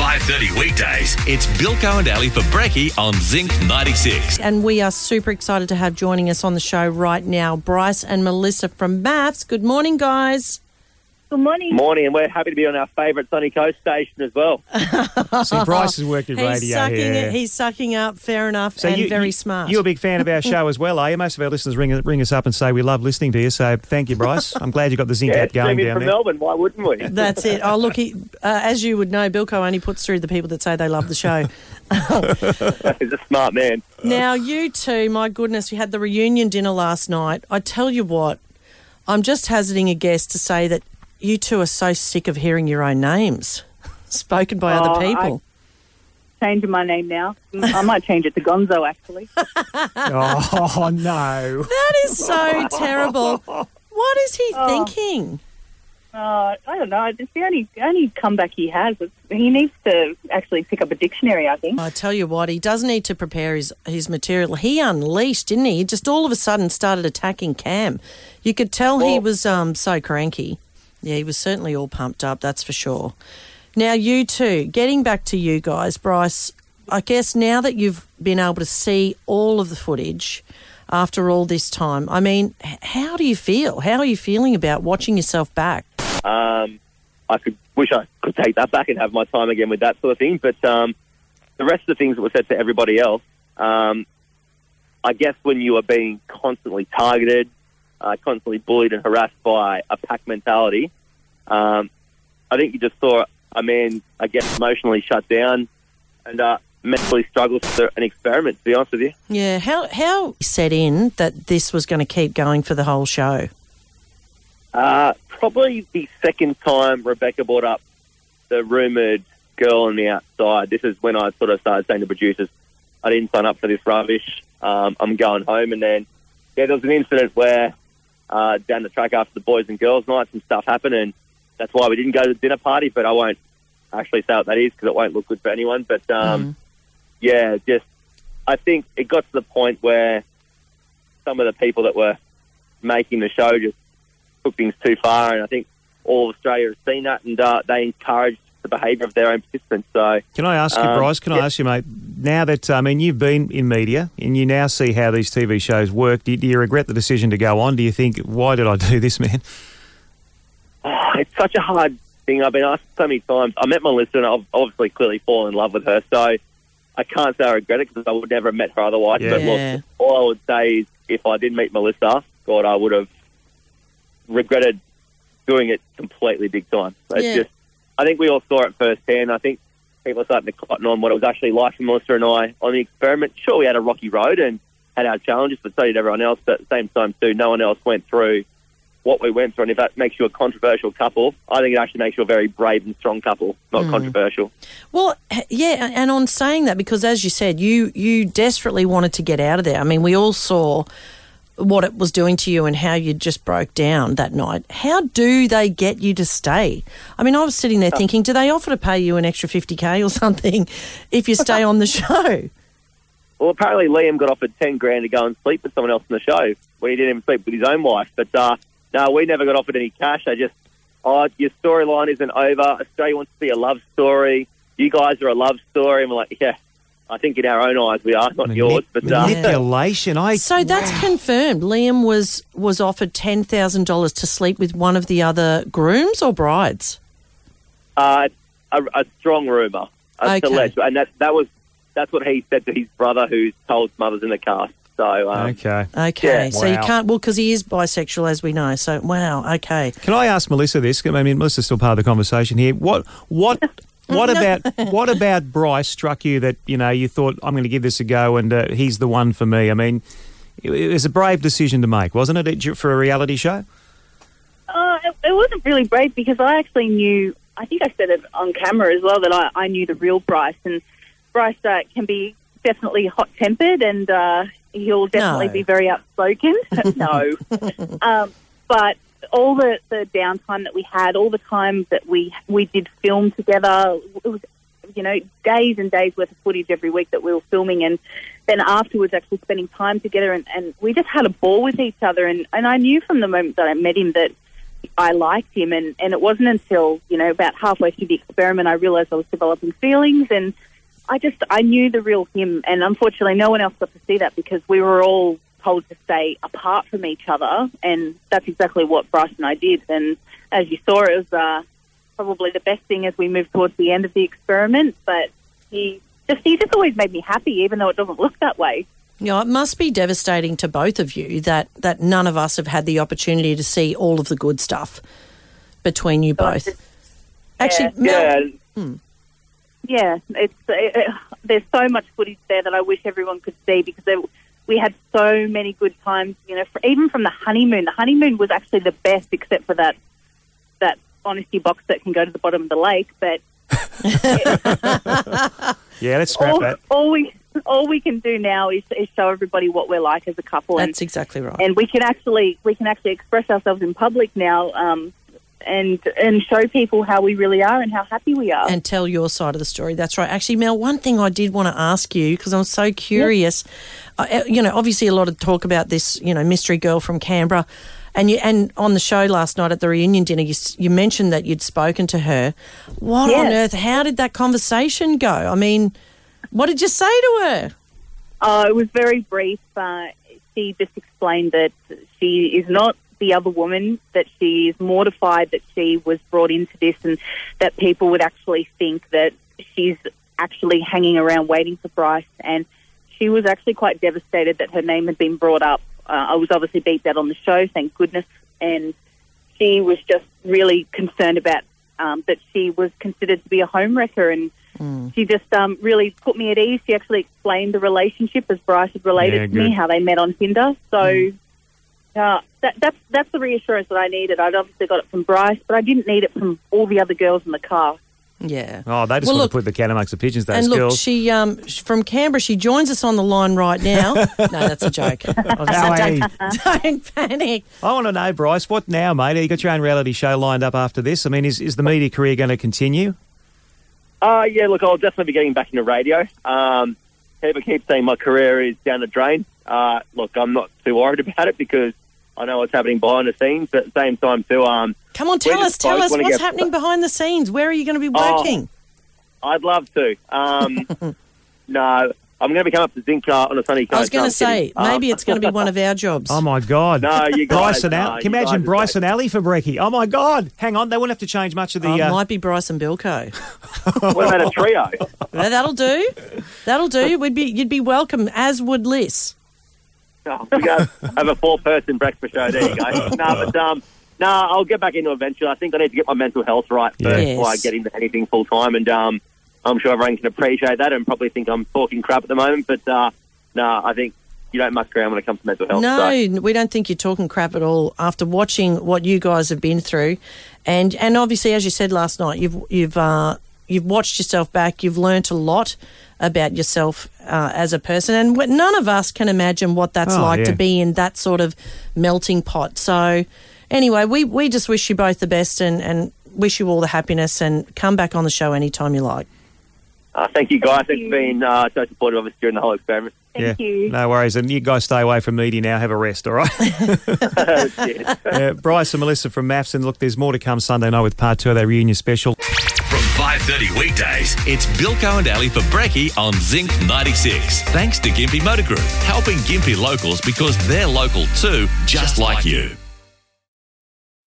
5:30 weekdays. It's Bilko and Ali for Brekkie on Zinc 96. And we are super excited to have joining us on the show right now, Bryce and Melissa from Maths. Good morning, guys. Good morning. Morning, and we're happy to be on our favourite Sunny Coast station as well. See, Bryce has worked in radio here. He's sucking up, fair enough, so and very smart. You're a big fan of our show as well, are you? Most of our listeners ring us up and say we love listening to you, so thank you, Bryce. I'm glad you got the Zinc app going down from there. Melbourne, why wouldn't we? That's it. Oh, look, as you would know, Bilko only puts through the people that say they love the show. He's a smart man. Now, you two, my goodness, we had the reunion dinner last night. I tell you what, I'm just hazarding a guess to say that you two are so sick of hearing your own names spoken by other people. Changing my name now. I might change it to Gonzo, actually. Oh, no. That is so terrible. What is he thinking? I don't know. It's the only comeback he has. He needs to actually pick up a dictionary, I think. I tell you what, he does need to prepare his material. He unleashed, didn't he? He just all of a sudden started attacking Cam. You could tell he was so cranky. Yeah, he was certainly all pumped up, that's for sure. Now, you two, getting back to you guys, Bryce, I guess now that you've been able to see all of the footage after all this time, I mean, how do you feel? How are you feeling about watching yourself back? I wish I could take that back and have my time again with that sort of thing, but the rest of the things that were said to everybody else, I guess when you are being constantly targeted, constantly bullied and harassed by a pack mentality, I think you just saw a man, I guess, emotionally shut down and mentally struggle through an experiment, to be honest with you. Yeah, how set in that this was going to keep going for the whole show? Probably the second time Rebecca brought up the rumoured girl on the outside. This is when I sort of started saying to producers, I didn't sign up for this rubbish. I'm going home. And then, there was an incident where down the track after the boys and girls night, some stuff happened, and that's why we didn't go to the dinner party, but I won't actually say what that is because it won't look good for anyone. But, I think it got to the point where some of the people that were making the show just took things too far, and I think all of Australia has seen that, and they encouraged the behaviour of their own participants. So, can I ask you, Bryce, ask you, mate, now that, you've been in media and you now see how these TV shows work, do you regret the decision to go on? Do you think, why did I do this, man? It's such a hard thing. I've been asked so many times. I met Melissa and I've obviously clearly fallen in love with her, so I can't say I regret it because I would never have met her otherwise. Yeah. But look, all I would say is if I didn't meet Melissa, God, I would have regretted doing it completely big time. It's I think we all saw it firsthand. I think people are starting to cotton on what it was actually like for Melissa and I on the experiment. Sure, we had a rocky road and had our challenges, but so did everyone else. But at the same time, too, no one else went through what we went through. And if that makes you a controversial couple, I think it actually makes you a very brave and strong couple, not controversial. Well, yeah, and on saying that, because as you said, you desperately wanted to get out of there. I mean, we all saw what it was doing to you and how you just broke down that night. How do they get you to stay? I mean, I was sitting there thinking, do they offer to pay you an extra $50,000 or something if you stay on the show? Well, apparently Liam got offered $10,000 to go and sleep with someone else on the show when he didn't even sleep with his own wife. But no, we never got offered any cash. They just, your storyline isn't over. Australia wants to see a love story. You guys are a love story. And we're like, yeah, I think in our own eyes we are, not yours. But manipulation. So that's confirmed. Liam was offered $10,000 to sleep with one of the other grooms or brides? A strong rumour. Okay. And that's what he said to his brother, who's told mothers in the cast. So okay. Yeah. So you Wow. can't, well, because he is bisexual, as we know. So wow. Okay. Can I ask Melissa this? I mean, Melissa's still part of the conversation here. What about Bryce struck you that, you thought, I'm going to give this a go and he's the one for me? I mean, it was a brave decision to make, wasn't it, for a reality show? It wasn't really brave because I actually knew, I think I said it on camera as well, that I knew the real Bryce. And Bryce can be definitely hot-tempered and he'll definitely be very outspoken. No. But all the downtime that we had, all the time that we did film together, it was, days and days worth of footage every week that we were filming, and then afterwards actually spending time together, and we just had a ball with each other. And I knew from the moment that I met him that I liked him, and it wasn't until, about halfway through the experiment I realised I was developing feelings, and I knew the real him, and unfortunately no one else got to see that because we were all told to stay apart from each other, and that's exactly what Bryce and I did. And as you saw, it was probably the best thing as we moved towards the end of the experiment, but he just always made me happy, even though it doesn't look that way. Yeah, it must be devastating to both of you that none of us have had the opportunity to see all of the good stuff between you both. Actually, Yeah, there's so much footage there that I wish everyone could see because we had so many good times, even from the honeymoon. The honeymoon was actually the best except for that honesty box that can go to the bottom of the lake. But yeah, let's scrap that. All we can do now is show everybody what we're like as a couple. That's exactly right. And we can actually express ourselves in public now, and show people how we really are and how happy we are. And tell your side of the story. That's right. Actually, Mel, one thing I did want to ask you, because I'm so curious, obviously a lot of talk about this, mystery girl from Canberra, and on the show last night at the reunion dinner, you mentioned that you'd spoken to her. What on earth, how did that conversation go? I mean, what did you say to her? It was very brief. She just explained that she is not the other woman, that she is mortified that she was brought into this and that people would actually think that she's actually hanging around waiting for Bryce. And she was actually quite devastated that her name had been brought up. I was obviously beat that on the show, thank goodness. And she was just really concerned about that she was considered to be a homewrecker, and she just really put me at ease. She actually explained the relationship as Bryce had related to me, how they met on Tinder. So that's the reassurance that I needed. I'd obviously got it from Bryce, but I didn't need it from all the other girls in the car. Yeah. Oh, they just want to put the cat amongst the pigeons, those girls. And look, she from Canberra, she joins us on the line right now. No, that's a joke. Don't panic. I want to know, Bryce, what now, mate? You got your own reality show lined up after this? I mean, is the media career going to continue? Yeah, look, I'll definitely be getting back into radio. People keep saying my career is down the drain. Look, I'm not too worried about it because I know what's happening behind the scenes, but at the same time too... Come on, tell us what's happening behind the scenes. Where are you going to be working? I'd love to. No, I'm going to be coming up to Zinc on a Sunday coast. I was going to say, maybe it's going to be one of our jobs. Oh, my God. No, you guys... Can you imagine Bryce and Ali for Brekkie? Oh, my God. Hang on, they wouldn't have to change much of the... It might be Bryce and Bilko. What about a trio? Yeah, that'll do. That'll do. You'd be welcome, as would Liz. Oh, we have a 4-person breakfast show. There you go. I'll get back into it eventually. I think I need to get my mental health right first before I get into anything full time. And I'm sure everyone can appreciate that and probably think I'm talking crap at the moment. But I think you don't muck around when it comes to mental health. No, we don't think you're talking crap at all. After watching what you guys have been through, and obviously, as you said last night, you've watched yourself back. You've learnt a lot about yourself as a person, and none of us can imagine what that's to be in that sort of melting pot. So anyway, we just wish you both the best and wish you all the happiness, and come back on the show anytime you like. Thank you, guys. Thanks for being so supportive of us during the whole experiment. Thank you. No worries. And you guys stay away from media now. Have a rest, all right? Bryce and Melissa from MAFS. And look, there's more to come Sunday night with part 2 of their reunion special. From 5:30 weekdays, it's Bilko and Ali for Brekkie on Zinc 96. Thanks to Gympie Motor Group, helping Gympie locals because they're local too, just like you.